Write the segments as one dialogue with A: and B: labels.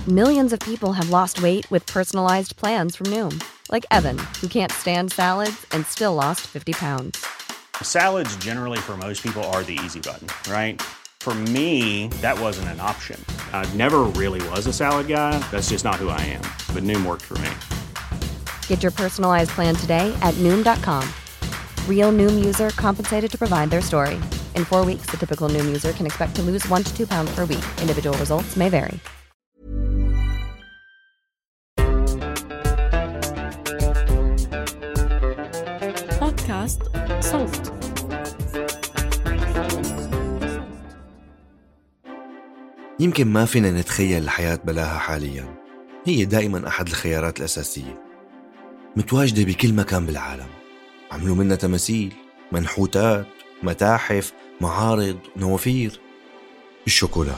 A: Millions of people have lost weight with personalized plans from Noom. Like Evan, who can't stand salads and still lost 50 pounds.
B: Salads generally for most people are the easy button, right? For me, that wasn't an option. I never really was a salad guy. That's just not who I am. But Noom worked for me.
A: Get your personalized plan today at Noom.com. Real Noom user compensated to provide their story. In 4 weeks, the typical Noom user can expect to lose 1 to 2 pounds per week. Individual results may vary.
C: بودكاست صوت.
D: يمكن ما فينا نتخيل الحياة بلاها حاليا. هي دائما أحد الخيارات الأساسية، متواجدة بكل مكان بالعالم. عملوا منها تماثيل، منحوتات، متاحف، معارض، نوافير. الشوكولا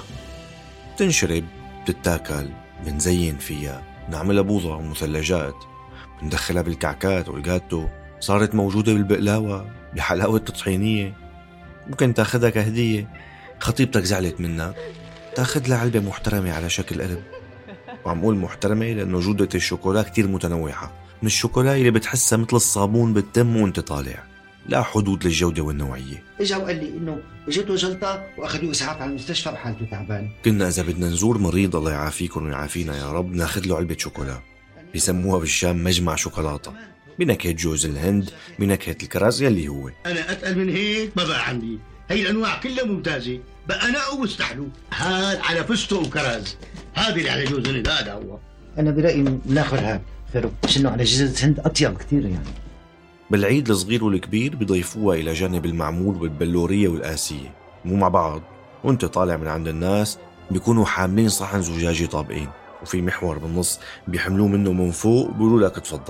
D: تنشرب، تتاكل، بنزين فيها، نعملها بوضع ومثلجات، بندخلها بالكعكات والجاتو، صارت موجودة بالبقلاوة، بحلاوة الطحينية. ممكن تاخدها كهدية. خطيبتك زعلت منك، تاخد لها علبة محترمة على شكل قلب. وعم قول محترمة لأنه جودة الشوكولا كتير متنوعة، من الشوكولا اللي بتحسها مثل الصابون بالتم وانت طالع، لا حدود للجودة والنوعية.
E: اجا وقال لي انه اجته جلطة واخذوه اسعاف على المستشفى وحالته تعبان.
D: كنا إذا بدنا نزور مريض الله يعافيكم ويعافينا يا رب ناخد له علبة شوكولا، بيسموها بالشام مجمع شوكولاتة، بنكهة جوز الهند، بنكهة الكراز يلي هو.
E: انا اتقل من هيك ما بقى عندي. هي الانواع كلها ممتازة، بقى نقوا واستحلوا. هاد على فستق وكراز، هذه اللي على جوز الهند، هذا هو. انا برأيي ناخذ هاد فاروق، مش انه على جوز الهند اطيب كثير يعني.
D: بالعيد الصغير والكبير بيضيفوها إلى جانب المعمول والبلورية والآسية، مو مع بعض. وانت طالع من عند الناس بيكونوا حاملين صحن زجاجي طابقين، وفي محور بالنص بيحملوه منه من فوق وبيقولوا لك تفضل.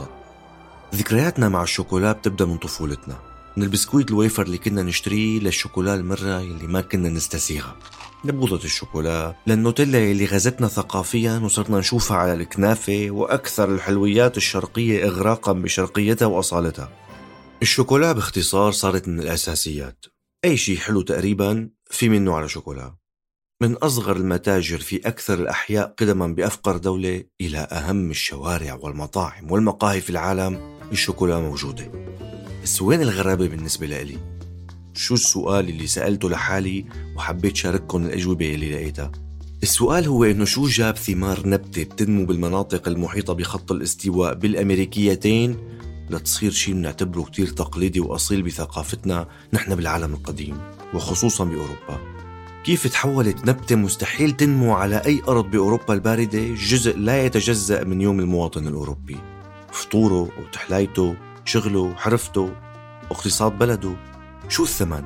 D: ذكرياتنا مع الشوكولا بتبدأ من طفولتنا، من البسكويت الويفر اللي كنا نشتريه للشوكولا المرة اللي ما كنا نستسيغها، لبوضة الشوكولا، للنوتيلا اللي غزتنا ثقافيا وصرنا نشوفها على الكنافة، وأكثر الحلويات الشرقية إغراقا بشرقيتها وأصالتها. الشوكولا باختصار صارت من الأساسيات. أي شيء حلو تقريبا في منه على شوكولا، من أصغر المتاجر في أكثر الأحياء قدما بأفقر دولة إلى أهم الشوارع والمطاعم والمقاهي في العالم، الشوكولا موجودة. بس وين الغرابة بالنسبة لي؟ شو السؤال اللي سألته لحالي وحبيت شارككم الأجوبة اللي لقيتها؟ السؤال هو إنه شو جاب ثمار نبتة بتنمو بالمناطق المحيطة بخط الاستواء بالأمريكيتين لتصير شيء نعتبره كتير تقليدي وأصيل بثقافتنا نحن بالعالم القديم وخصوصا بأوروبا. كيف تحولت نبتة مستحيل تنمو على أي أرض بأوروبا الباردة جزء لا يتجزأ من يوم المواطن الأوروبي، فطوره وتحلايته، شغله، حرفته، واقتصاد بلده. شو الثمن؟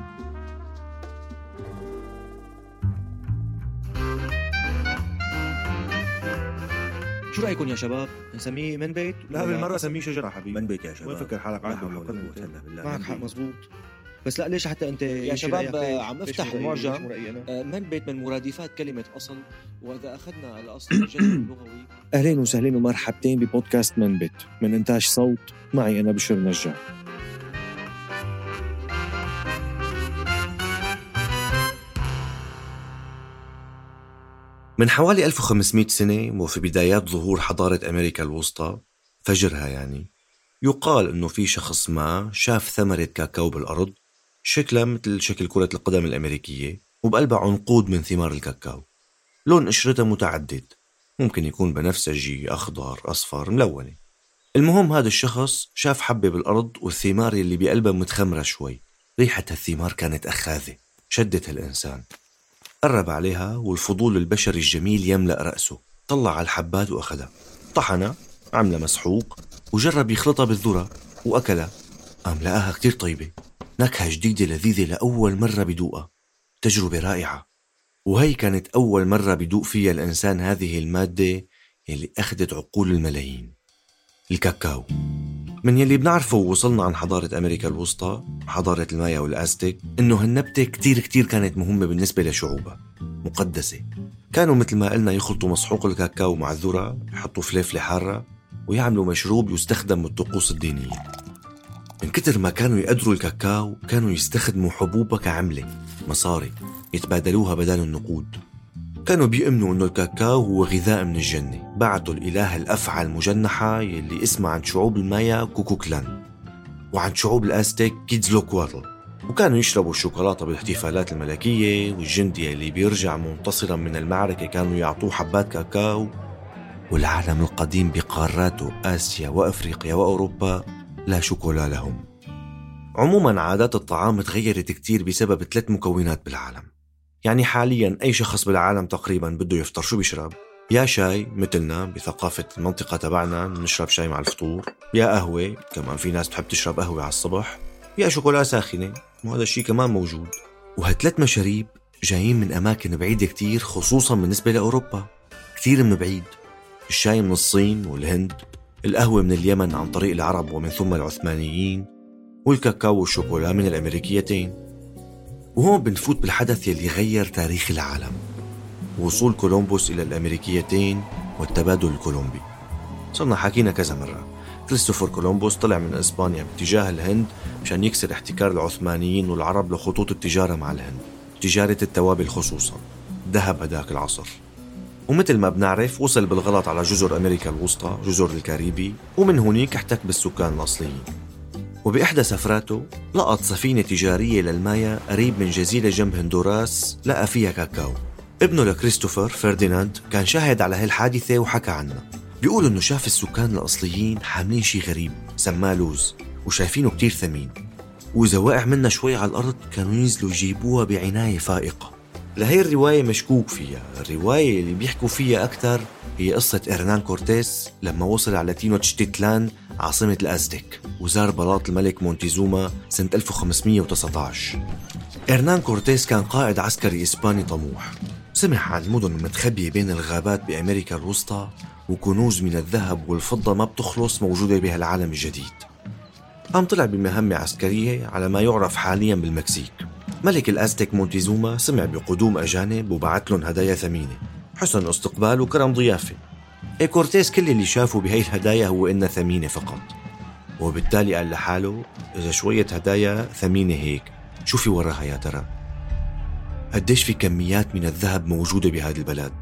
F: شو رأيكم يا شباب؟ نسميه من بيت؟
D: لا بالمرة سميه شجرة حبيبي.
F: من بيت يا شباب.
D: وين فكر حالك
F: معك معك حق مزبوط. بس لا ليش حتى انت يا شباب عم افتح المعجم من بيت من مرادفات كلمة أصل، وإذا أخذنا الأصل الجذر اللغوي. أهلين وسهلين ومرحبتين ببودكاست من بيت من إنتاج صوت، معي أنا بشر نجار.
D: من حوالي 1500 سنة وفي بدايات ظهور حضارة أمريكا الوسطى، فجرها يعني، يقال أنه في شخص ما شاف ثمرة كاكاو بالأرض شكلها مثل شكل كرة القدم الأمريكية، وبقلبها عنقود من ثمار الكاكاو. لون قشرتها متعدد، ممكن يكون بنفسجي، أخضر، أصفر، ملونة. المهم هذا الشخص شاف حبة بالأرض والثمار اللي بقلبها متخمرة شوي. ريحة الثمار كانت أخاذة، شدت الإنسان. قرب عليها والفضول البشري الجميل يملأ رأسه. طلع على الحبات وأخذها، طحنها، عملها مسحوق، وجرب يخلطها بالذرة وأكلها. قام لقاها كتير طيبة، نكهة جديدة لذيذة لأول مرة بدوقها. تجربة رائعة، وهي كانت أول مرة بدوق فيها الإنسان هذه المادة اللي أخذت عقول الملايين، الكاكاو. من يلي بنعرفه ووصلنا عن حضارة أمريكا الوسطى، حضارة المايا والأزتك، إنه هالنبتة كتير كانت مهمة بالنسبة لشعوبها، مقدسة. كانوا مثل ما قلنا يخلطوا مسحوق الكاكاو مع الذرة، يحطوا فليفلة حارة، ويعملوا مشروب يستخدم بالطقوس الدينية. من كتر ما كانوا يقدروا الكاكاو، كانوا يستخدموا حبوبها كعملة، مصاري، يتبادلوها بدل النقود. كانوا بيؤمنوا إنه الكاكاو هو غذاء من الجنة، بعتوا الإله الأفعى المجنحة يلي اسمها عند شعوب المايا كوكوكلان، وعند شعوب الأزتك كيتزلوكواتل. وكانوا يشربوا الشوكولاتة بالاحتفالات الملكية، والجندي اللي بيرجع منتصرا من المعركة كانوا يعطوه حبات كاكاو. والعالم القديم بقاراته آسيا وأفريقيا وأوروبا لا شوكولا لهم. عموما عادات الطعام تغيرت كتير بسبب 3 مكونات بالعالم. يعني حاليا أي شخص بالعالم تقريبا بده يفطر شو بيشرب؟ يا شاي مثلنا بثقافة المنطقة تبعنا نشرب شاي مع الفطور، يا قهوة، كمان في ناس بتحب تشرب قهوة على الصبح، يا شوكولا ساخنة، وهذا الشيء كمان موجود. وهالثلاث مشاريب جايين من أماكن بعيدة كتير، خصوصا بالنسبة لأوروبا كتير من بعيد. الشاي من الصين والهند، القهوة من اليمن عن طريق العرب ومن ثم العثمانيين، والكاكاو والشوكولا من الأمريكيتين. وهون بنفوت بالحدث يلي غير تاريخ العالم، وصول كولومبوس إلى الأمريكيتين والتبادل الكولومبي. صرنا حكينا كذا مرة، كريستوفر كولومبوس طلع من إسبانيا باتجاه الهند مشان يكسر احتكار العثمانيين والعرب لخطوط التجارة مع الهند، تجارة التوابل خصوصا، ذهب هداك العصر. ومثل ما بنعرف وصل بالغلط على جزر أمريكا الوسطى، جزر الكاريبي، ومن هونيك احتك بالسكان الأصليين. وبإحدى سفراته لقط سفينة تجارية للمايا قريب من جزيرة جنب هندوراس، لقى فيها كاكاو. ابنه لكريستوفر فرديناند كان شاهد على هالحادثة وحكى عنها. بيقول إنه شاف السكان الأصليين حاملين شي غريب سماه لوز، وشايفينه كتير ثمين، وإذا وقع منا شوي على الأرض كانوا ينزلوا يجيبوها بعناية فائقة. لهي الرواية مشكوك فيها. الرواية اللي بيحكوا فيها أكتر هي قصة إرنان كورتيس لما وصل على تينوتشتيتلان عاصمة الأزتك وزار بلاط الملك مونتيزوما سنة 1519. إرنان كورتيس كان قائد عسكري إسباني طموح، سمع عن المدن المتخبية بين الغابات بأمريكا الوسطى وكنوز من الذهب والفضة ما بتخلص موجودة بها العالم الجديد. قام طلع بمهمة عسكرية على ما يعرف حاليا بالمكسيك. ملك الأزتك مونتيزوما سمع بقدوم أجانب وبعت لهم هدايا ثمينة، حسن استقبال وكرم ضيافة. كورتيس كل اللي شافه بهاي الهدايا هو إنها ثمينة فقط، وبالتالي قال لحاله إذا شوية هدايا ثمينة هيك شو في وراها يا ترى؟ قديش في كميات من الذهب موجودة بهذا البلد؟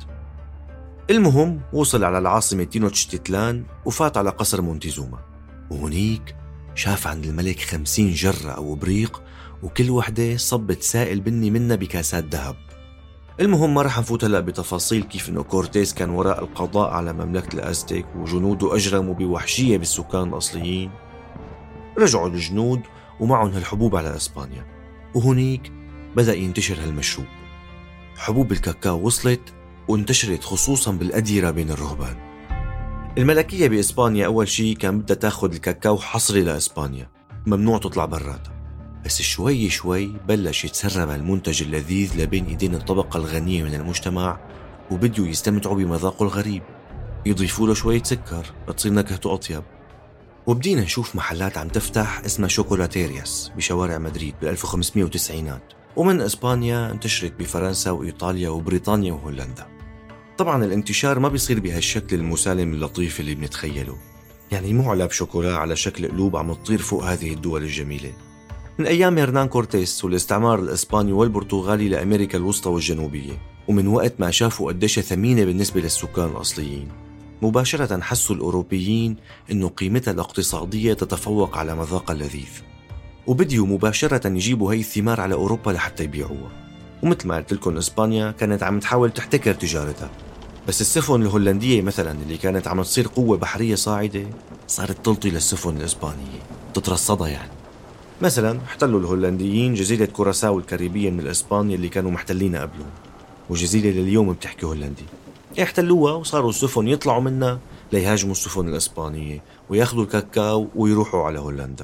D: المهم وصل على العاصمة تينوتشتيتلان وفات على قصر مونتيزوما، وهنيك شاف عند الملك 50 جرة أو بريق، وكل وحدة صبت سائل بني منها بكاسات ذهب. المهم ما رح نفوت هلأ بتفاصيل كيف إنه كورتيس كان وراء القضاء على مملكة الأزتك وجنوده أجرموا بوحشية بالسكان الأصليين. رجعوا الجنود ومعهم هالحبوب على إسبانيا، وهنيك بدأ ينتشر هالمشروب. حبوب الكاكاو وصلت وانتشرت خصوصا بالأديرة بين الرهبان. الملكية بإسبانيا أول شيء كان بدها تاخد الكاكاو حصري لإسبانيا، ممنوع تطلع براتها، بس شوي شوي بلش يتسرب المنتج اللذيذ لبين إيدين الطبقة الغنية من المجتمع، وبدوا يستمتعوا بمذاقه الغريب، يضيفوا له شوية سكر لتصير نكهته أطيب. وبدينا نشوف محلات عم تفتح اسمها شوكولاتيرياس بشوارع مدريد بال1590، ومن إسبانيا انتشرت بفرنسا وإيطاليا وبريطانيا وهولندا. طبعا الانتشار ما بيصير بهالشكل المسالم اللطيف اللي بنتخيله، يعني مو علب شوكولا على شكل قلوب عم تطير فوق هذه الدول الجميلة. من أيام إرنان كورتيس والاستعمار الإسباني والبرتغالي لأمريكا الوسطى والجنوبية، ومن وقت ما شافوا قديش ثمينة بالنسبة للسكان الأصليين، مباشرة حسوا الأوروبيين إنه قيمتها الاقتصادية تتفوق على مذاقها اللذيذ، وبديوا مباشرة يجيبوا هاي الثمار على أوروبا لحتى يبيعوها. ومثل ما قلت لكم إسبانيا كانت عم تحاول تحتكر تجارتها، بس السفن الهولندية مثلا اللي كانت عم تصير قوة بحرية صاعدة صارت تلطي للسفن الإسبانية تترصدها. يعني مثلا احتلوا الهولنديين جزيرة كوراساو الكاريبية من الإسبان اللي كانوا محتلينها قبلهم، وجزيرة لليوم بتحكي هولندي. احتلوها وصاروا السفن يطلعوا منها ليهاجموا السفن الإسبانية وياخدوا الكاكاو ويروحوا على هولندا.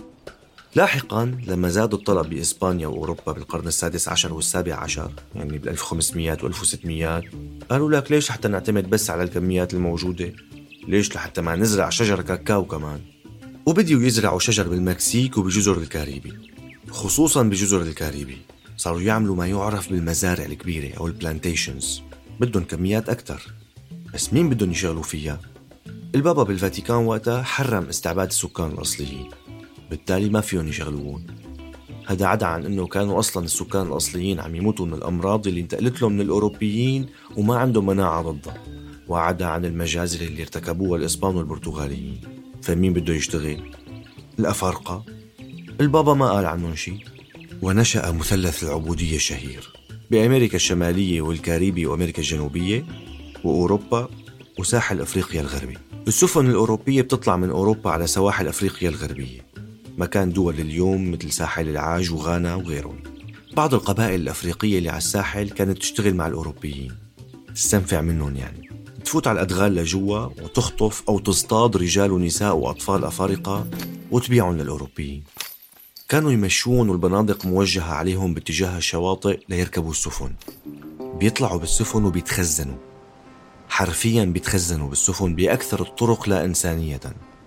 D: لاحقا لما زاد الطلب بإسبانيا وأوروبا بالقرن السادس عشر والسابع عشر، يعني بال1500 و1600، قالوا لك ليش حتى نعتمد بس على الكميات الموجودة؟ ليش لحتى ما نزرع شجر كاكاو كمان؟ وبديوا يزرعوا شجر بالمكسيك وبجزر الكاريبي، خصوصا بجزر الكاريبي صاروا يعملوا ما يعرف بالمزارع الكبيرة أو البلانتيشنز. بدهم كميات أكتر، بس مين بدهم يشغلوا فيها؟ البابا بالفاتيكان وقتها حرم استعباد السكان الأصليين، بالتالي ما فيهم يشغلوون. هذا عدا عن أنه كانوا أصلا السكان الأصليين عم يموتوا من الأمراض اللي انتقلت لهم من الأوروبيين وما عندهم مناعة ضدها، وعدا عن المجازر اللي ارتكبوها الإسبان والبرتغاليين. فمين بده يشتغل؟ الأفارقة. البابا ما قال عنهم شيء. ونشأ مثلث العبودية الشهير بأمريكا الشمالية والكاريبي وأمريكا الجنوبية وأوروبا وساحل أفريقيا الغربي. السفن الأوروبية بتطلع من أوروبا على سواحل أفريقيا الغربية، مكان دول اليوم مثل ساحل العاج وغانا وغيرهم. بعض القبائل الأفريقية اللي على الساحل كانت تشتغل مع الأوروبيين، تستنفع منهم يعني، تفوت على الأدغال لجوا وتخطف أو تصطاد رجال ونساء وأطفال أفارقة وتبيعهم للأوروبيين. كانوا يمشون والبنادق موجهة عليهم باتجاه الشواطئ ليركبوا السفن. بيطلعوا بالسفن وبيتخزنوا، حرفياً بيتخزنوا بالسفن بأكثر الطرق لا إنسانية.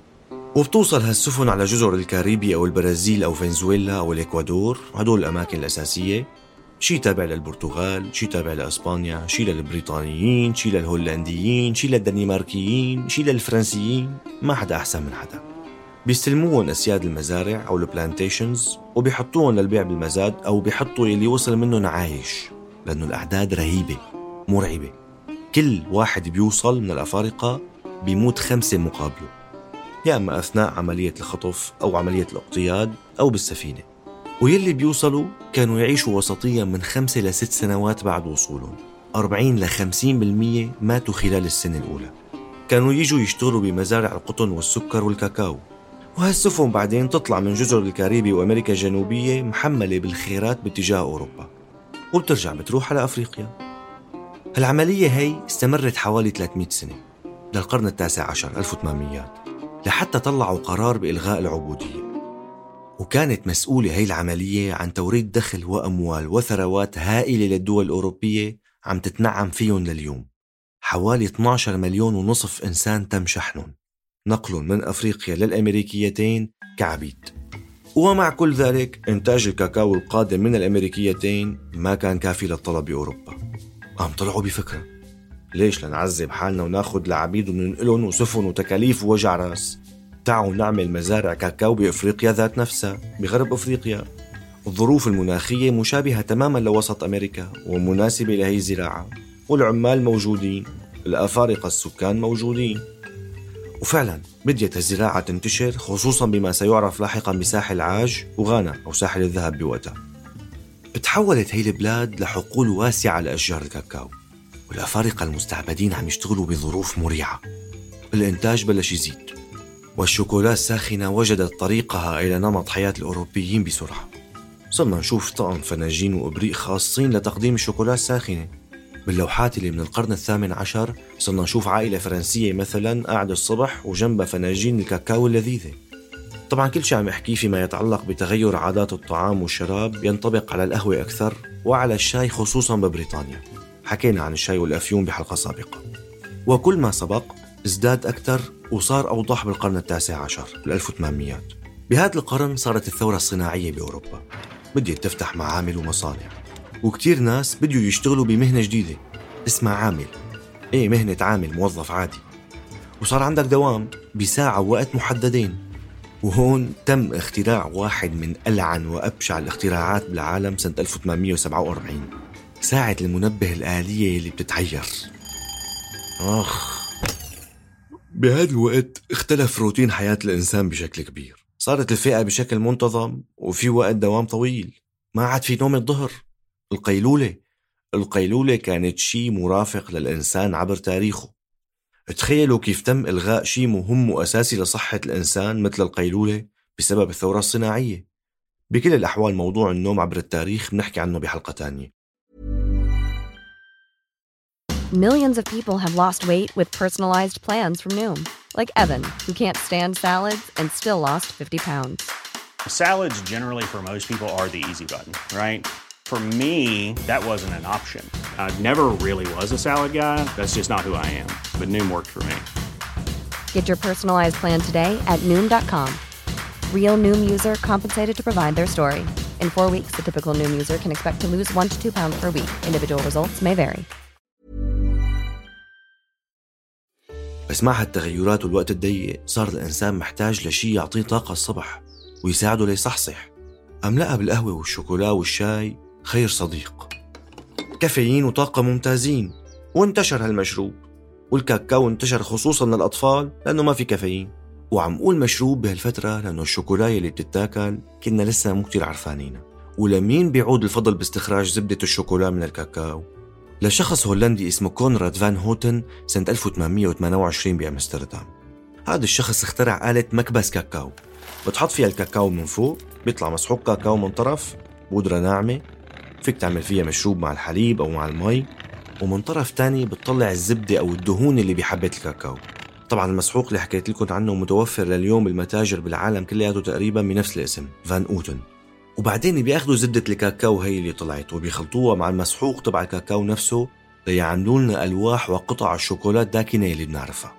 D: وبتوصل هالسفن على جزر الكاريبي أو البرازيل أو فنزويلا أو الإكوادور، هدول الأماكن الأساسية. شي تابع للبرتغال، شي تابع لأسبانيا، شي للبريطانيين، شي للهولنديين، شي للدنماركيين، شي للفرنسيين، ما حدا أحسن من حدا. بيستلموهم أسياد المزارع أو البلانتيشنز وبيحطوهم للبيع بالمزاد، أو بيحطوا اللي وصل منهم عايش، لأنه الأعداد رهيبة مرعبة. كل واحد بيوصل من الأفارقة بيموت 5 مقابله، يا أما أثناء عملية الخطف أو عملية الاقتياد أو بالسفينة. ويلي بيوصلوا كانوا يعيشوا وسطيا من 5 ل 6 سنوات بعد وصولهم. 40 ل 50% ماتوا خلال السنة الأولى. كانوا يجوا يشتغلوا بمزارع القطن والسكر والكاكاو، وهالسفن بعدين تطلع من جزر الكاريبي وأمريكا الجنوبية محملة بالخيرات باتجاه أوروبا، وبترجع بتروح على أفريقيا. العملية هي استمرت حوالي 300 سنة للقرن ال19 1800، لحتى طلعوا قرار بإلغاء العبودية. وكانت مسؤولة هي العملية عن توريد دخل وأموال وثروات هائلة للدول الأوروبية عم تتنعم فيهم لليوم. حوالي 12 مليون ونصف إنسان تم شحنهم، نقلهم من أفريقيا للأمريكيتين كعبيد. ومع كل ذلك إنتاج الكاكاو القادم من الأمريكيتين ما كان كافي للطلب بأوروبا. قام طلعوا بفكرة، ليش لنعذب حالنا وناخد لعبيد وننقلهم وسفن وتكاليف ووجع راس؟ تعالوا نعمل مزارع كاكاو بأفريقيا ذات نفسها، بغرب أفريقيا. الظروف المناخية مشابهة تماما لوسط أمريكا ومناسبة لهي الزراعة، والعمال موجودين، الأفارقة السكان موجودين. وفعلا بديت الزراعة تنتشر، خصوصا بما سيعرف لاحقا بساحل عاج وغانا أو ساحل الذهب بوقتها. تحولت هي البلاد لحقول واسعة لأشجار الكاكاو، والأفارقة المستعبدين عم يشتغلوا بظروف مريعة. الإنتاج بلش يزيد، والشوكولا الساخنة وجدت طريقها إلى نمط حياة الأوروبيين بسرعة. صرنا نشوف طقم فناجين وإبريق خاصين لتقديم الشوكولا الساخنة. باللوحات اللي من القرن ال18 صرنا نشوف عائلة فرنسية مثلا قاعدة الصبح وجنبها فناجين الكاكاو اللذيذة. طبعا كل شيء عم يحكيه فيما يتعلق بتغير عادات الطعام والشراب ينطبق على القهوة أكثر وعلى الشاي خصوصا ببريطانيا. حكينا عن الشاي والأفيون بحلقة سابقة. وكل ما سبق ازداد أكثر وصار أوضح بالقرن ال19 بال1800. بهذا القرن صارت الثورة الصناعية بأوروبا، بديت تفتح معامل ومصانع، وكتير ناس بديوا يشتغلوا بمهنة جديدة اسمها عامل. مهنة عامل، موظف عادي، وصار عندك دوام بساعة ووقت محددين. وهون تم اختراع واحد من ألعن وأبشع الاختراعات بالعالم سنة 1847، ساعة المنبه الآلية اللي بتتعير. بهذا الوقت اختلف روتين حياة الإنسان بشكل كبير. صارت الفئة بشكل منتظم وفي وقت دوام طويل، ما عاد في نوم الظهر. القيلولة كانت شيء مرافق للإنسان عبر تاريخه. تخيلوا كيف تم إلغاء شيء مهم وأساسي لصحة الإنسان مثل القيلولة بسبب الثورة الصناعية. بكل الأحوال موضوع النوم عبر التاريخ بنحكي عنه بحلقة تانية.
A: Millions of people have lost weight with personalized plans from Noom, like Evan, who can't stand salads and still lost 50 pounds.
B: Salads generally for most people are the easy button, right? For me, that wasn't an option. I never really was a salad guy. That's just not who I am. But Noom worked for me.
A: Get your personalized plan today at Noom.com. Real Noom user compensated to provide their story. In 4 weeks, the typical Noom user can expect to lose 1 to 2 pounds per week. Individual results may vary.
D: بس مع هالتغيرات والوقت الضيق صار الإنسان محتاج لشيء يعطيه طاقة الصبح ويساعده ليصحصح. قام لقى بالقهوة والشوكولا والشاي خير صديق، كافيين وطاقة ممتازين، وانتشر هالمشروب. والكاكاو انتشر خصوصا للأطفال لأنه ما في كافيين. وعم قول مشروب بهالفترة لأنه الشوكولاية اللي بتتاكل كنا لسه مو كتير عرفانينها. ولمين بيعود الفضل باستخراج زبدة الشوكولا من الكاكاو؟ لشخص هولندي اسمه كونراد فان هوتن سنة 1828 بأمستردام. هذا الشخص اخترع آلة مكبس كاكاو بتحط فيها الكاكاو من فوق، بيطلع مسحوق كاكاو من طرف، بودرة ناعمة فيك تعمل فيها مشروب مع الحليب أو مع المي، ومن طرف تاني بتطلع الزبدة أو الدهون اللي بحبة الكاكاو. طبعا المسحوق اللي حكيت لكم عنه متوفر لليوم بالمتاجر بالعالم كلياته تقريبا بنفس الاسم، فان أوتن. وبعدين بياخدوا زبدة الكاكاو هي اللي طلعت وبيخلطوها مع المسحوق تبع الكاكاو نفسه ليعملوا لنا ألواح وقطع الشوكولات الداكنة اللي بنعرفها.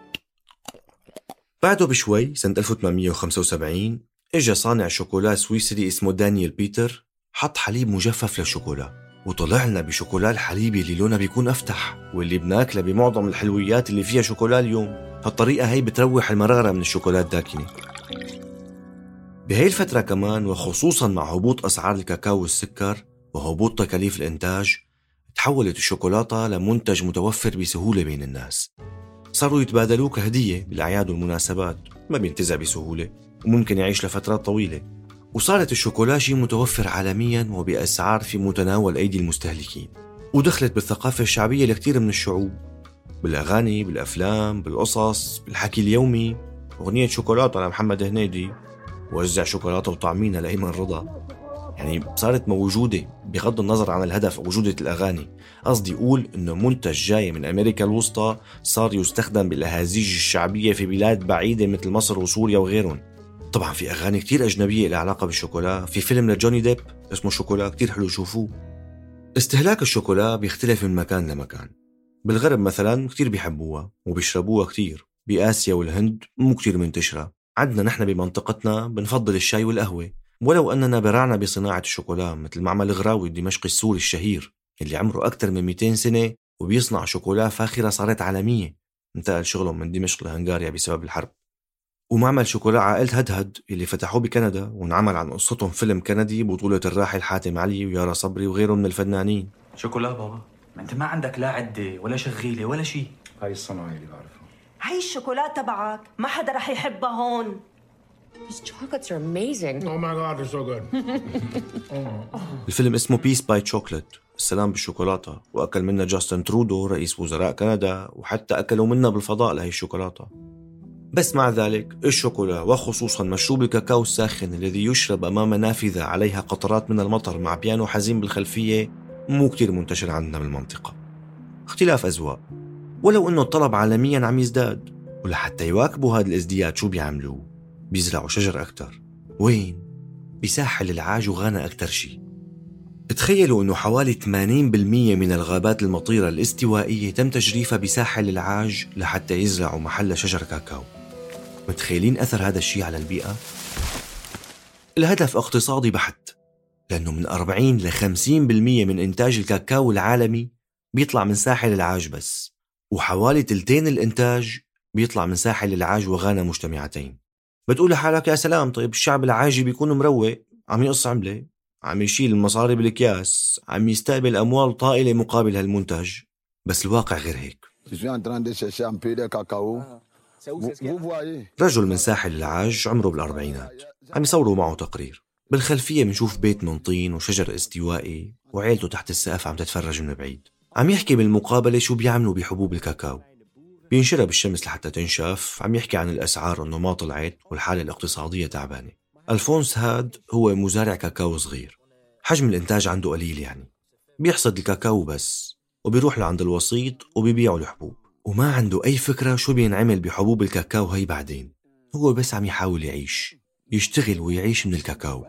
D: بعده بشوي سنة 1875 اجى صانع شوكولا سويسري اسمه دانيال بيتر، حط حليب مجفف للشوكولا وطلع لنا بشوكولا الحليبي اللي لونها بيكون أفتح واللي بناكلها بمعظم الحلويات اللي فيها شوكولا اليوم. هالطريقة هي بتروح المرارة من الشوكولا الداكنة. بهي الفترة كمان وخصوصا مع هبوط أسعار الكاكاو والسكر وهبوط تكاليف الإنتاج، تحولت الشوكولاتة لمنتج متوفر بسهولة بين الناس. صاروا يتبادلوه كهدية بالأعياد والمناسبات، ما بينتزع بسهولة وممكن يعيش لفترات طويلة. وصارت الشوكولا شيء متوفر عالميا وبأسعار في متناول أيدي المستهلكين، ودخلت بالثقافة الشعبية لكثير من الشعوب، بالأغاني، بالأفلام، بالقصص، بالحكي اليومي. أغنية شوكولاتة لمحمد هنيدي، وزع شوكولاتة وطعمينها لأيمن رضا، يعني صارت موجودة بغض النظر عن الهدف أو جودة الأغاني. قصدي أقول إنه منتج جاي من أمريكا الوسطى صار يستخدم بالأهازيج الشعبية في بلاد بعيدة مثل مصر وسوريا وغيرهم. طبعا في أغاني كتير أجنبية لها علاقة بالشوكولا، في فيلم لجوني ديب اسمه شوكولا كتير حلو شوفوه. استهلاك الشوكولا بيختلف من مكان لمكان. بالغرب مثلا كتير بيحبوها وبيشربوها كتير، بآسيا والهند مو كتير منتشرة. عندنا نحن بمنطقتنا بنفضل الشاي والقهوة، ولو أننا برعنا بصناعة الشوكولا مثل معمل غراوي الدمشقي السوري الشهير اللي عمره أكثر من 200 سنة وبيصنع شوكولا فاخرة صارت عالمية، انتقل شغلهم من دمشق لهنغاريا بسبب الحرب. ومعمل شوكولا عائلة هدهد اللي فتحوه بكندا وانعمل عن قصتهم فيلم كندي بطولة الراحل حاتم علي ويارا صبري وغيرهم من الفنانين.
G: شوكولا بابا، ما انت ما عندك لا عدة ولا شغيلة ولا شيء.
H: هاي الصناعة اللي بعرفها.
I: هاي الشوكولا تبعك ما حدا رح يحبها هون.
J: These chocolates are amazing.
H: Oh my God, they're so good.
D: الفيلم اسمه بيس باي تشوكلت، السلام بالشوكولاتة، وأكل منها جاستن ترودو رئيس وزراء كندا، وحتى أكلوا منها بالفضاء لهي الشوكولاتة. بس مع ذلك الشوكولا وخصوصا مشروب الكاكاو الساخن الذي يشرب أمام نافذة عليها قطرات من المطر مع بيانو حزين بالخلفية مو كتير منتشر عندنا بالمنطقة. اختلاف أذواق، ولو أنه الطلب عالميا عم يزداد. ولحتى يواكبوا هذا الازدياد شو بيعملوا؟ بيزرعوا شجر أكتر. وين؟ بساحل العاج وغانا أكتر شيء. تخيلوا أنه حوالي 80% من الغابات المطيرة الاستوائية تم تجريفها بساحل العاج لحتى يزرعوا محل شجر كاكاو. متخيلين أثر هذا الشيء على البيئة؟ الهدف اقتصادي بحت، لأنه من 40 ل 50% من إنتاج الكاكاو العالمي بيطلع من ساحل العاج بس، وحوالي تلتين الإنتاج بيطلع من ساحل العاج وغانا مجتمعتين. بتقول لحالك يا سلام، طيب الشعب العاجي بيكون مروق، عم يقص عملة، عم يشيل المصاري بالأكياس، عم يستقبل أموال طائلة مقابل هالمنتج. بس الواقع غير هيك. رجل من ساحل العاج عمره بالأربعينات عم يصوروا معه تقرير. بالخلفية منشوف بيت من طين وشجر استوائي وعيلته تحت السقف عم تتفرج من بعيد. عم يحكي بالمقابلة شو بيعملوا بحبوب الكاكاو. بينشرها بالشمس لحتى تنشف. عم يحكي عن الأسعار أنه ما طلعت والحالة الاقتصادية تعبانة. ألفونس هاد هو مزارع كاكاو صغير، حجم الإنتاج عنده قليل، يعني بيحصد الكاكاو بس وبيروح لعند الوسيط وبيبيعوا الحبوب، وما عنده أي فكرة شو بينعمل بحبوب الكاكاو هي بعدين. هو بس عم يحاول يعيش، يشتغل ويعيش من الكاكاو.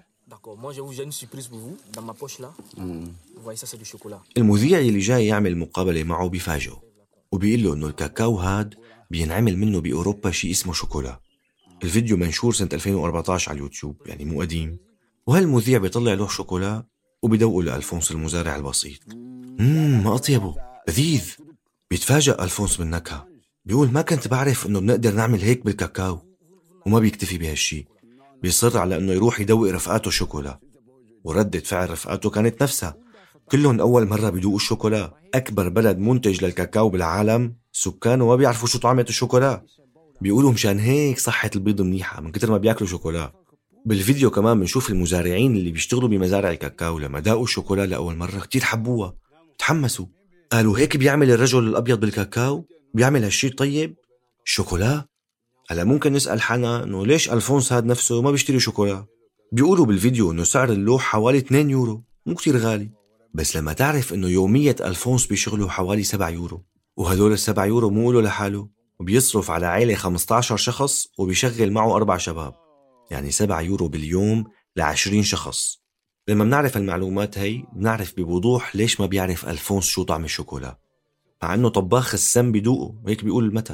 D: المذيع اللي جاي يعمل مقابلة معه بيفاجئه وبيقول له إنه الكاكاو هاد بينعمل منه بأوروبا شيء اسمه شوكولا. الفيديو منشور سنة 2014 على اليوتيوب، يعني مو قديم. وهالمذيع بيطلع له شوكولا وبيدوقه لألفونس المزارع البسيط. ما أطيبه، لذيذ. بيتفاجأ ألفونس بالنكهة، بيقول ما كنت بعرف إنه بنقدر نعمل هيك بالكاكاو. وما بيكتفي بهالشي، بيصر على إنه يروح يدوق رفقاته شوكولا. وردة فعل رفقاته كانت نفسها، كلهم أول مرة بيدوقوا الشوكولا. أكبر بلد منتج للكاكاو بالعالم سكانه ما بيعرفوا شو طعمة الشوكولا، بيقولوا مشان هيك صحة البيض منيحة من كتر ما بياكلوا شوكولا. بالفيديو كمان بنشوف المزارعين اللي بيشتغلوا بمزارع الكاكاو لما داقوا الشوكولا لأول مرة كتير حبوها، تحمسوا، قالوا هيك بيعمل الرجل الأبيض بالكاكاو؟ بيعمل هالشي طيب؟ الشوكولا؟ هلا ممكن نسأل حالنا إنه ليش ألفونس هاد نفسه ما بيشتري شوكولا؟ بيقولوا بالفيديو إنه سعر اللوح حوالي 2 يورو، مو كتير غالي، بس لما تعرف إنه يومية ألفونس بيشغلوا حوالي 7 يورو، وهدول ال7 يورو مو له لحاله، وبيصرف على عائلة 15 شخص وبيشغل معه 4 شباب، يعني 7 يورو باليوم ل20 شخص. لما بنعرف المعلومات هي بنعرف بوضوح ليش ما بيعرف ألفونس شو طعم الشوكولا، مع إنه طباخ السم بدوقه، هيك بيقول المثل.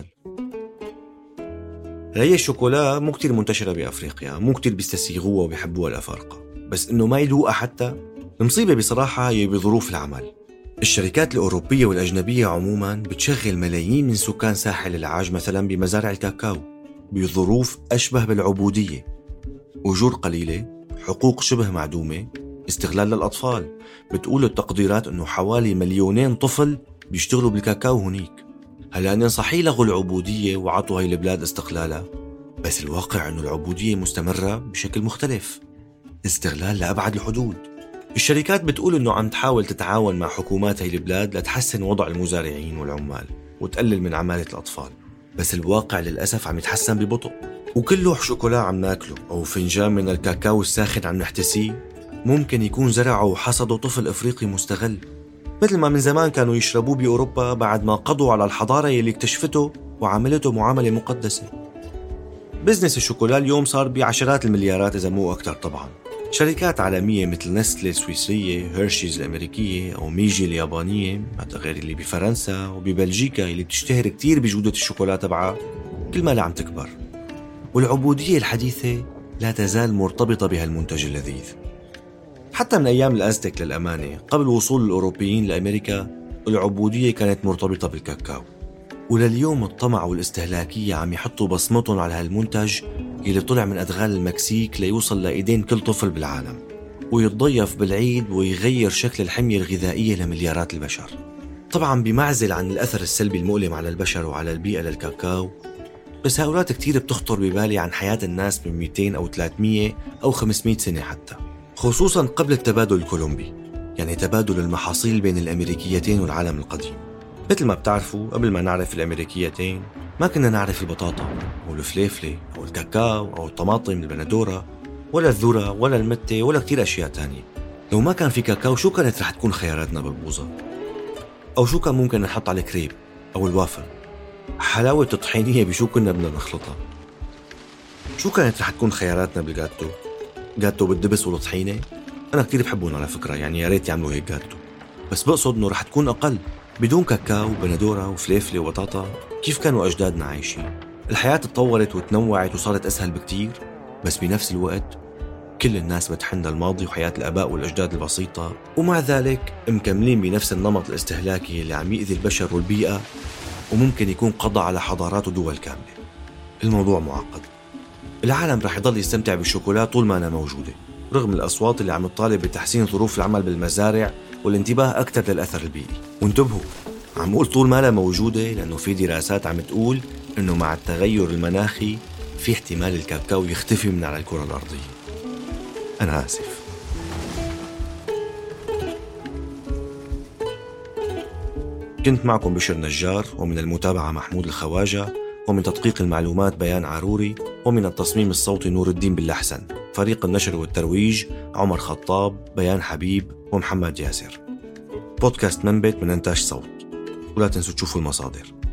D: هي الشوكولا مو كتير منتشرة بأفريقيا، مو كتير بيستسيغوها وبيحبوها الأفارقة، بس إنه ما يدوقها حتى المصيبة بصراحة هي بظروف العمل. الشركات الأوروبية والأجنبية عموماً بتشغل ملايين من سكان ساحل العاج مثلاً بمزارع الكاكاو بظروف أشبه بالعبودية، أجور قليلة، حقوق شبه معدومة، استغلال للأطفال. بتقول التقديرات إنه حوالي 2,000,000 طفل بيشتغلوا بالكاكاو هنيك. هلا أن صحيح لغوا العبودية وعطوا هاي البلاد استقلالها، بس الواقع إنه العبودية مستمرة بشكل مختلف، استغلال لأبعد الحدود. الشركات بتقول إنه عم تحاول تتعاون مع حكومات هاي البلاد لتحسن وضع المزارعين والعمال وتقلل من عمالة الأطفال، بس الواقع للأسف عم يتحسن ببطء. وكل لوح شوكولا عم ناكله أو فنجان من الكاكاو الساخن عم نحتسيه ممكن يكون زرعه وحصده طفل إفريقي مستغل، مثل ما من زمان كانوا يشربوه بأوروبا بعد ما قضوا على الحضارة اللي اكتشفته وعملته معاملة مقدسة. بزنس الشوكولا اليوم صار بعشرات المليارات إذا مو أكتر طبعاً. شركات عالمية مثل نستلي السويسرية، هيرشيز الأمريكية أو ميجي اليابانية، غير اللي بفرنسا وببلجيكا اللي بتشتهر كتير بجودة الشوكولا تبعها، كل ما عم تكبر. والعبودية الحديثة لا تزال مرتبطة بهالمنتج اللذيذ. حتى من أيام الأزتك للأمانة قبل وصول الأوروبيين لأمريكا العبودية كانت مرتبطة بالكاكاو، ولليوم الطمع والاستهلاكية عم يحطوا بصمتهم على هالمنتج اللي طلع من أدغال المكسيك ليوصل لإيدين كل طفل بالعالم ويتضيف بالعيد ويغير شكل الحمية الغذائية لمليارات البشر. طبعا بمعزل عن الأثر السلبي المؤلم على البشر وعلى البيئة للكاكاو، بس هؤلاء كتير بتخطر ببالي عن حياة الناس من 200 أو 300 أو 500 سنة حتى، خصوصا قبل التبادل الكولومبي، يعني تبادل المحاصيل بين الأمريكيتين والعالم القديم. مثل ما بتعرفوا قبل ما نعرف الأمريكيتين ما كنا نعرف البطاطا أو الفليفلة أو الكاكاو أو الطماطم البندورة ولا الذرة ولا المتة ولا كتير أشياء تانية. لو ما كان في كاكاو شو كانت رح تكون خياراتنا بالبوظة؟ أو شو كان ممكن نحط على الكريب أو الوافل؟ حلاوة الطحينية بشو كنا بدنا نخلطها؟ شو كانت رح تكون خياراتنا بالجاتو؟ جاتو بالدبس والطحينة؟ أنا كتير بحبهم على فكرة، يعني يا ريت يعملوا هيك جاتو، بس بقصد إنه رح تكون أقل بدون كاكاو وبندورة وفليفلة وبطاطا. كيف كانوا أجدادنا عايشين؟ الحياة تطورت وتنوعت وصارت أسهل بكتير، بس بنفس الوقت كل الناس بتحن للماضي وحياة الآباء والأجداد البسيطة، ومع ذلك مكملين بنفس النمط الاستهلاكي اللي عم يؤذي البشر والبيئة وممكن يكون قضى على حضارات ودول كاملة. الموضوع معقد. العالم رح يضل يستمتع بالشوكولا طول ما أنا موجودة، رغم الأصوات اللي عم تطالب بتحسين ظروف العمل بالمزارع والانتباه أكثر للأثر البيئي. وانتبهوا، عم أقول طول ما أنا موجودة لأنه في دراسات عم تقول إنه مع التغير المناخي في احتمال الكاكاو يختفي من على الكرة الأرضية. أنا آسف. كنت معكم بشر نجار، ومن المتابعة محمود الخواجة، ومن تدقيق المعلومات بيان عروري، ومن التصميم الصوتي نور الدين باللحسن. فريق النشر والترويج عمر خطاب، بيان حبيب، ومحمد ياسر. بودكاست منبت من إنتاج صوت، ولا تنسوا تشوفوا المصادر.